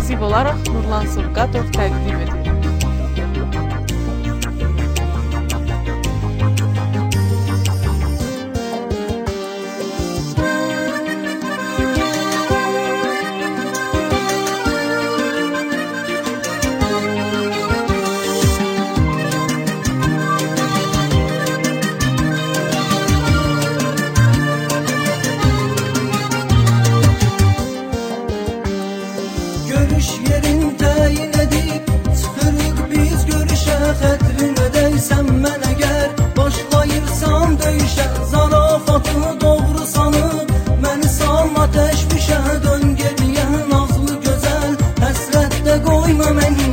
ekskluziv olaraq Nurlan Sovqatov təqdim edir. Görüş yerin təyin edib çıxırıq biz görüşə, xətrinə deysən mənə gər, başlayırsan döyüşə, zarafatı doğru sanıb məni salma təşvişə, dön geriyə nazlı gözəl, həsrətdə qoyma məni.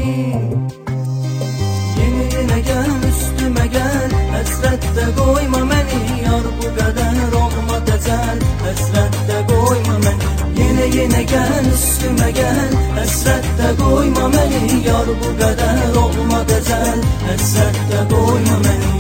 Yeni gəl üstümə gəl, həsrətdə qoyma məni, yar bu qədər olma dəcəl, həsrətdə qoyma məni. Yine gəl üstümə gəl, həsrətdə qoyma məni, yar bu qədər olma dəcəl, həsrətdə qoyma məni.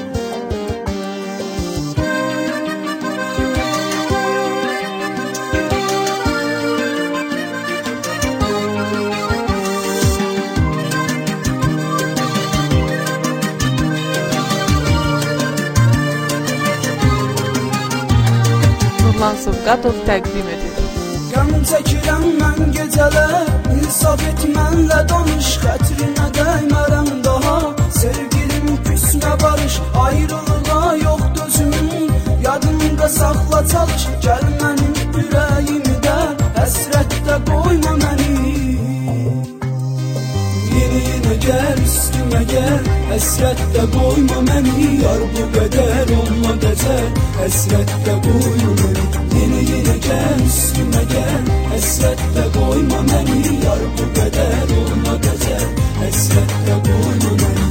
Nurlan Sovqatov təqdim edir. Qəm çəkirəm mən gecələr, insaf et mənlə danış, xətrinə dəymərəm daha, sevgilim küsmə barış, ayrılığa yox dözümün, yadımda saxla çalış, gəl mənim ürəyimi də, həsrətdə qoyma məni. Yeni gəl üstümə gəl, həsrətdə qoyma məni, yar bu qədər olma dəcəl, həsrətdə qoyma məni. Yeni gəl üstümə gəl, həsrətdə qoyma məni, yar bu qədər olma dəcəl, həsrətdə qoyma məni.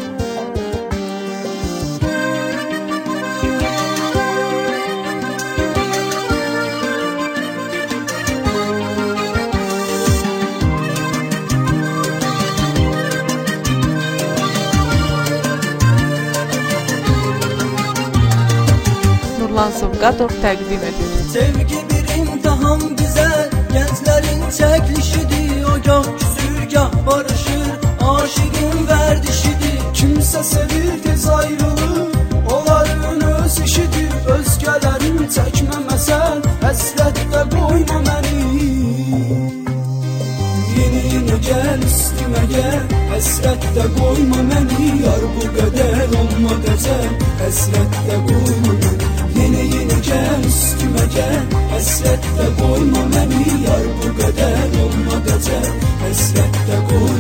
Nurlan Sovqatov təqdim edir. Sevgi bir imtahan bizə, gənclərin çəkilişidir, o gah küsür, gah barışır, aşığın vərdişidir. Kimsə sevir tez ayrılır, onların öz işidir, özgələrin çəkməməsən, həsrətdə qoyma məni. Yeni gəl üstümə gəl, həsrətdə qoyma məni, yar bu qədər olma dəcəl, həsrətdə qoyma məni. Yeni gəl üstümə gəl, həsrətdə qoyma məni, yar bu qədər olma dəcəl, həsrətdə qoyma məni.